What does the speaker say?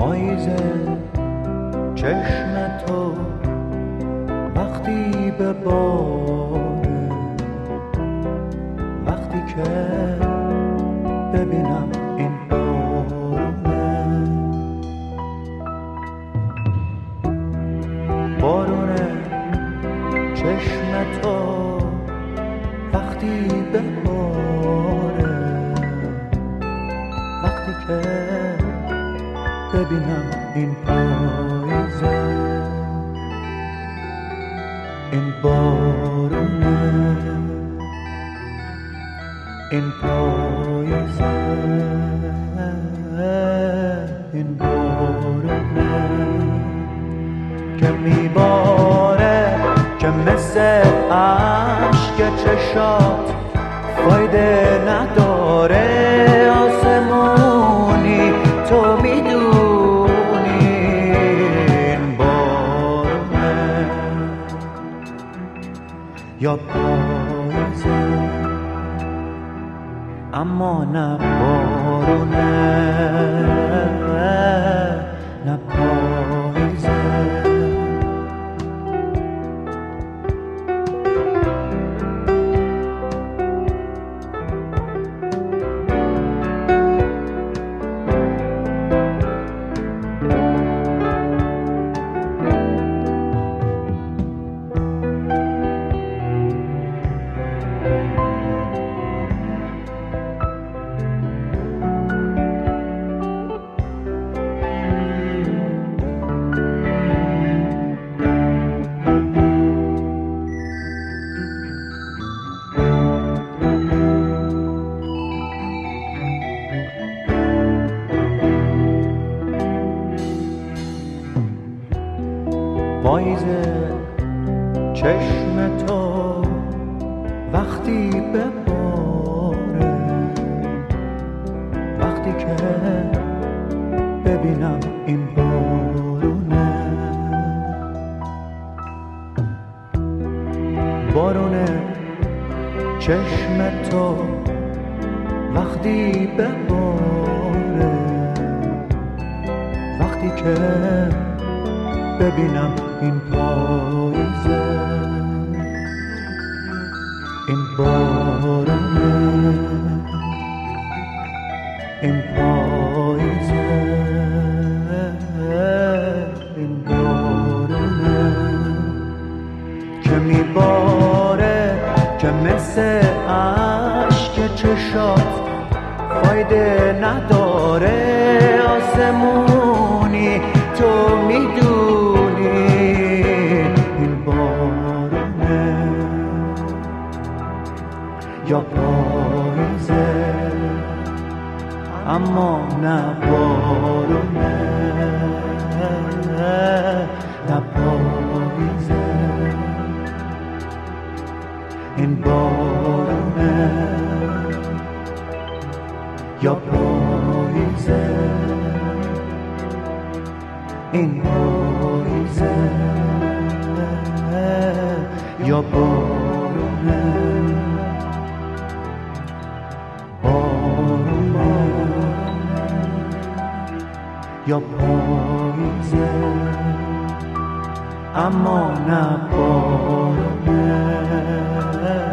پاییز چشم تو وقتی به باره، وقتی که ببینم این بارونه چشم تو وقتی به باره، وقتی که ببینم این پاییزه، این بارونه، این پاییزه، این بارونه که میباره، که مثل عشق چشات فایده نداره. آسمونی تو میدونی این بارونه یا پاییزه، اما نه بارونه، نه پاییزه. پاییز چشم تو وقتی به باره، وقتی که ببینم این بارونه، بارونه چشم تو وقتی به باره، وقتی که ببینم این پاییزه، این بارونه، این پاییزه، این بارونه که میباره، که مثل عشق چشات فایده نداره. آسمونی تو میدونی این بارونه یا پاییزه، اما نه بارونه، نه پاییزه. این بارونه یا پاییزه، این پاییزه یا بارونه، بارونه یا پاییزه، اما نه بارونه.